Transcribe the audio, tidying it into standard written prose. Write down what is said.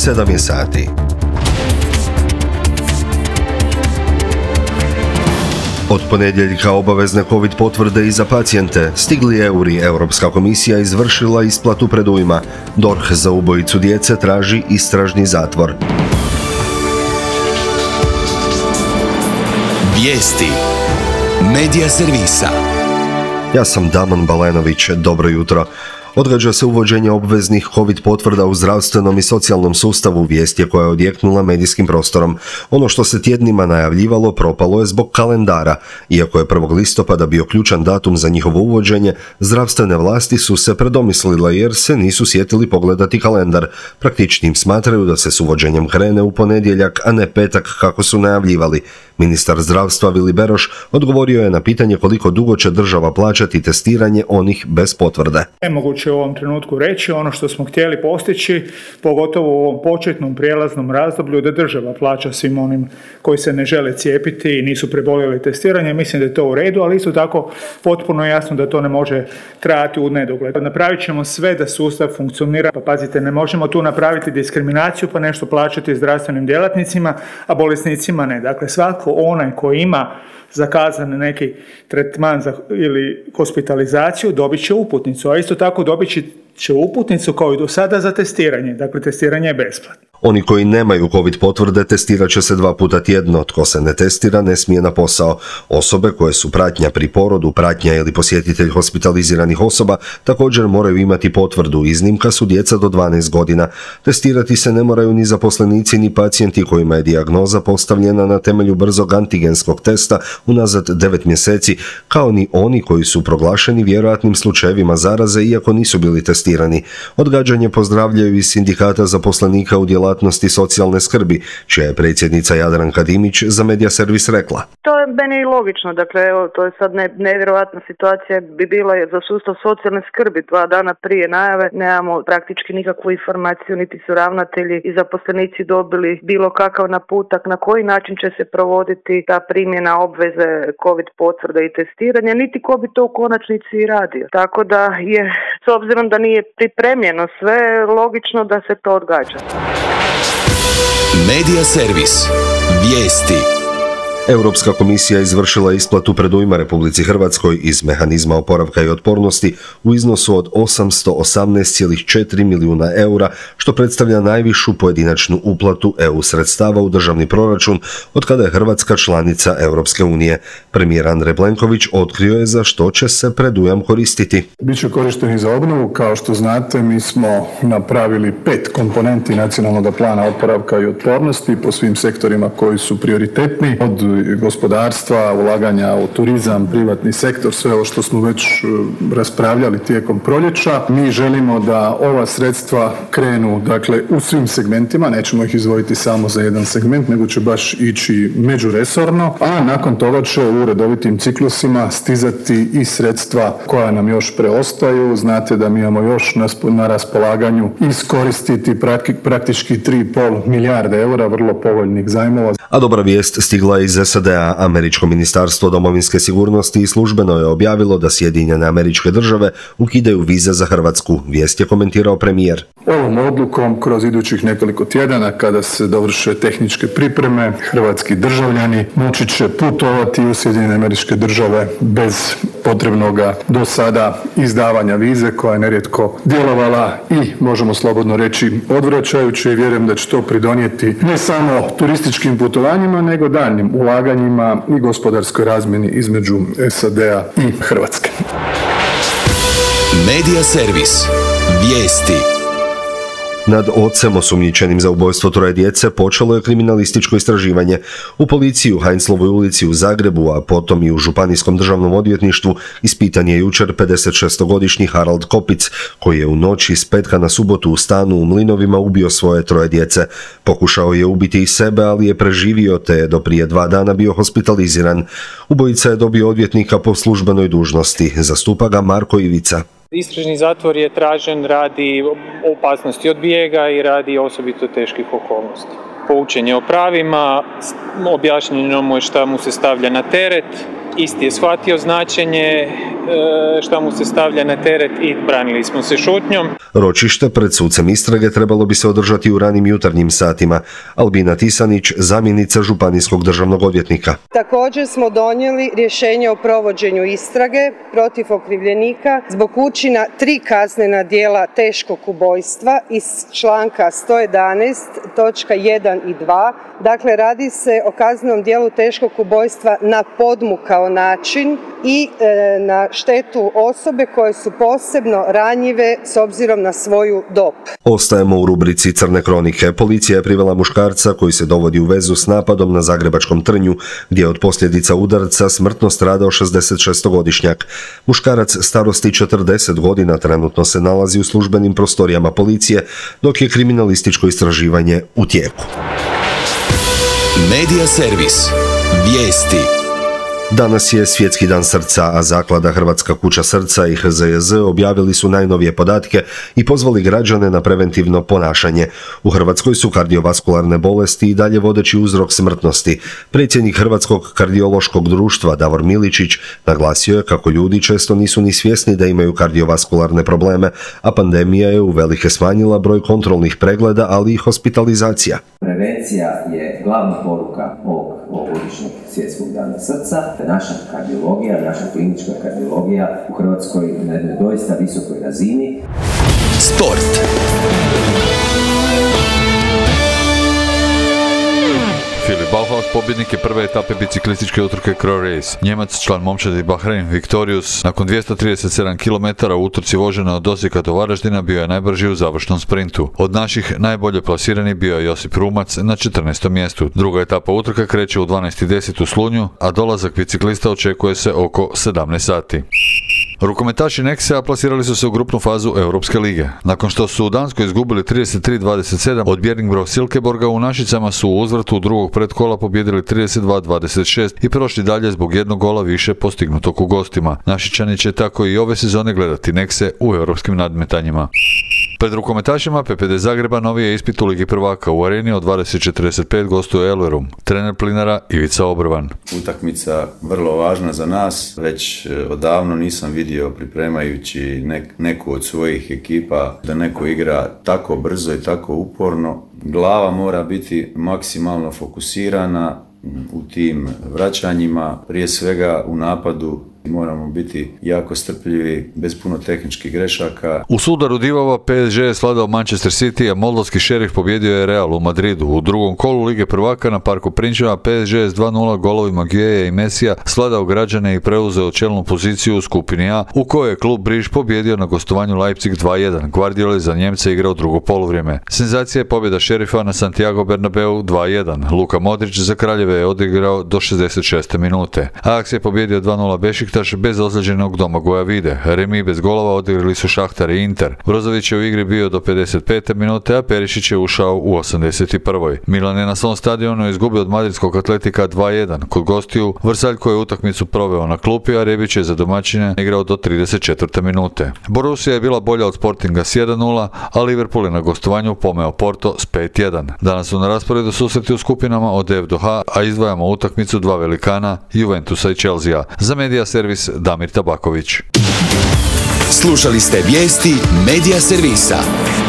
7 je sati. Od ponedjeljka obavezne COVID potvrde i za pacijente. Stigli euri, Europska komisija izvršila isplatu predujma. DORH za ubojicu djece traži istražni zatvor. Vijesti Medija servisa. Ja sam Damon Balenović, dobro jutro. Odgađa se uvođenje obveznih COVID potvrda u zdravstvenom i socijalnom sustavu, vijest je koja je odjeknula medijskim prostorom. Ono što se tjednima najavljivalo propalo je zbog kalendara. Iako je 1. listopada bio ključan datum za njihovo uvođenje, zdravstvene vlasti su se predomislile jer se nisu sjetili pogledati kalendar. Praktičnim smatraju da se s uvođenjem krene u ponedjeljak, a ne petak kako su najavljivali. Ministar zdravstva Vili Beroš odgovorio je na pitanje koliko dugo će država plaćati testiranje onih bez potvrde. Nemoguće u ovom trenutku reći ono što smo htjeli postići, pogotovo u ovom početnom prijelaznom razdoblju, da država plaća svim onim koji se ne žele cijepiti i nisu preboljeli testiranje. Mislim da je to u redu, ali isto tako potpuno jasno da to ne može trajati u nedogled. Napravit ćemo sve da sustav funkcionira, pa pazite, ne možemo tu napraviti diskriminaciju pa nešto plaćati zdravstvenim djelatnicima, a bolesnicima ne. Dakle, svako onaj koji ima zakazan neki tretman ili hospitalizaciju dobit će uputnicu, a isto tako dobit će uputnicu kao i do sada za testiranje. Dakle, testiranje je besplatno. Oni koji nemaju COVID potvrde testirat će se 2 puta tjedno. Tko se ne testira ne smije na posao. Osobe koje su pratnja pri porodu, pratnja ili posjetitelj hospitaliziranih osoba također moraju imati potvrdu. Iznimka su djeca do 12 godina. Testirati se ne moraju ni zaposlenici ni pacijenti kojima je dijagnoza postavljena na temelju brzog antigenskog testa unazad 9 mjeseci, kao ni oni koji su proglašeni vjerojatnim slučajevima zaraze iako nisu bili testirani. Odgađanje pozdravljaju iz sindikata zaposlenika u djelatnosti socijalne skrbi, čija je predsjednica Jadranka Dimić za Medija servis rekla. To je meni i logično, dakle evo, to je sad nevjerojatna situacija bi bila za sustav socijalne skrbi. 2 dana prije najave nemamo praktički nikakvu informaciju, niti su ravnatelji i zaposlenici dobili bilo kakav naputak na koji način će se provoditi ta primjena obveze COVID potvrde i testiranja, niti ko bi to u konačnici i radio. Tako da je, s obzirom da nije pripremljeno sve, logično da se to odgađa. Medija servis. Vijesti. Europska komisija izvršila isplatu predujma Republici Hrvatskoj iz mehanizma oporavka i otpornosti u iznosu od 818,4 milijuna eura, što predstavlja najvišu pojedinačnu uplatu EU sredstava u državni proračun od kada je Hrvatska članica Europske unije. Premijer Andrej Plenković otkrio je za što će se predujam koristiti. Biće korišteni za obnovu. Kao što znate, mi smo napravili 5 komponenti nacionalnog plana oporavka i otpornosti po svim sektorima koji su prioritetni, od gospodarstva, ulaganja u turizam, privatni sektor, sve ovo što smo već raspravljali tijekom proljeća. Mi želimo da ova sredstva krenu, dakle, u svim segmentima, nećemo ih izdvojiti samo za jedan segment, nego će baš ići međuresorno, a nakon toga će u redovitim ciklusima stizati i sredstva koja nam još preostaju. Znate da mi imamo još na raspolaganju iskoristiti praktički 3,5 milijarde eura vrlo povoljnih zajmova. A dobra vijest stigla iz SAD-a. Američko ministarstvo domovinske sigurnosti i službeno je objavilo da Sjedinjene Američke Države ukidaju vize za Hrvatsku. Vijest je komentirao premijer. Ovom odlukom kroz idućih nekoliko tjedana, kada se dovrše tehničke pripreme, hrvatski državljani moći će putovati u Sjedinjene Američke Države bez potrebnoga do sada izdavanja vize, koja je nerijetko djelovala i, možemo slobodno reći, odvraćajuće, i vjerujem da će to pridonijeti ne samo turističkim putovanjima, nego daljnjim ulaganjima i gospodarskoj razmjeni između SAD-a i Hrvatske. Medija servis. Vijesti. Nad ocem osumnjičenim za ubojstvo 3 djece počelo je kriminalističko istraživanje. U policiji u Heinzlovoj ulici u Zagrebu, a potom i u Županijskom državnom odvjetništvu, ispitan je jučer 56-godišnji Harald Kopic, koji je u noći s petka na subotu u stanu u Mlinovima ubio svoje 3 djece. Pokušao je ubiti i sebe, ali je preživio te je do prije 2 dana bio hospitaliziran. Ubojica je dobio odvjetnika po službenoj dužnosti. Zastupa ga Marko Ivica. Istražni zatvor je tražen radi opasnosti od bijega i radi osobito teških okolnosti. Poučen je o pravima, objašnjeno mu je šta mu se stavlja na teret, isti je shvatio značenje šta mu se stavlja na teret i branili smo se šutnjom. Ročište pred sucem istrage trebalo bi se održati u ranim jutarnjim satima. Albina Tisanić, zamjenica županijskog državnog odvjetnika. Također smo donijeli rješenje o provođenju istrage protiv okrivljenika zbog učina 3 kaznena djela teškog ubojstva iz članka 111 točka 1 i 2. Dakle, radi se o kaznenom djelu teškog ubojstva na podmukao način i na štetu osobe koje su posebno ranjive s obzirom na svoju dob. Ostajemo u rubrici Crne kronike. Policija je privela muškarca koji se dovodi u vezu s napadom na Zagrebačkom Trnju, gdje je od posljedica udarca smrtno stradao 66-godišnjak. Muškarac starosti 40 godina trenutno se nalazi u službenim prostorijama policije, dok je kriminalističko istraživanje u tijeku. Medija servis. Vijesti. Danas je Svjetski dan srca, a Zaklada Hrvatska kuća srca i HZJZ objavili su najnovije podatke i pozvali građane na preventivno ponašanje. U Hrvatskoj su kardiovaskularne bolesti i dalje vodeći uzrok smrtnosti. Predsjednik Hrvatskog kardiološkog društva Davor Miličić naglasio je kako ljudi često nisu ni svjesni da imaju kardiovaskularne probleme, a pandemija je uvelike smanjila broj kontrolnih pregleda, ali i hospitalizacija. Prevencija je glavna poruka ovogodišnjeg Svjetskog dana srca. Naša kardiologija, naša klinička kardiologija u Hrvatskoj na jednoj doista visokoj razini. Sport. Filip Bauhaus pobjednik je prve etape biciklističke utrke Crow Race. Njemac, član momčadi Bahrein Victorious, nakon 237 km u utrci vožena od Osijeka do Varaždina bio je najbrži u završnom sprintu. Od naših najbolje plasirani bio je Josip Rumac na 14. mjestu. Druga etapa utrka kreće u 12:10 u Slunju, a dolazak biciklista očekuje se oko 17 sati. Rukometaši Nexea plasirali su se u grupnu fazu Europske lige. Nakon što su u Danskoj izgubili 33-27 od Bjerringbro Silkeborga, u Našicama su u uzvratu drugog predkola pobjedili 32-26 i prošli dalje zbog jednog gola više postignutog u gostima. Našičani će tako i ove sezone gledati Nexe u europskim nadmetanjima. Pred rukometašima PPD Zagreba novi je ispit u Ligi prvaka. U areni od 20:45 gostuje Elverum. Trener Plinara Ivica Obrvan. Utakmica vrlo važna za nas. Već odavno nisam vidio pripremajući neku od svojih ekipa da neko igra tako brzo i tako uporno. Glava mora biti maksimalno fokusirana u tim vraćanjima, prije svega u napadu. Moramo biti jako strpljivi, bez puno tehničkih grešaka. U sudaru divova PSG je sladao Manchester City, a moldovski šerif pobjedio je Real u Madridu. U drugom kolu Lige prvaka na Parku Prinčeva PSG je s 2:0 golovima Guilleja i Messija sladao građane i preuzeo čelnu poziciju u skupini A, u kojoj je klub Briž pobjedio na gostovanju Leipzig 2:1. Guardiola je za Njemce igrao drugo poluvrijeme. Senzacija je pobjeda šerifa na Santiago Bernabeu 2:1. Luka Modrić za Kraljeve je odigrao do 66. minute. Ajax je pobjedio 2:0 Bešiktaš bez ozlijeđenog Domagoja Vide. Remi bez golova odigrali su Šahtar i Inter. Brozović je u igri bio do 55. minute, a Perišić je ušao u 81. Milan je na svom stadionu izgubio od madridskog Atletika 2:1. Kod gostiju Vrsaljko je utakmicu proveo na klupi, a Rebić je za domaćine igrao do 34. minute. Borussia je bila bolja od Sportinga s 1:0, a Liverpool je na gostovanju pomeo Porto s 5:1. Danas su na rasporedu susreti u skupinama od F do H, a izdvajamo utakmicu dva velikana, Juventusa i Chelsea. Za Medija servis Damir Tabaković. Slušali ste vijesti Medija servisa.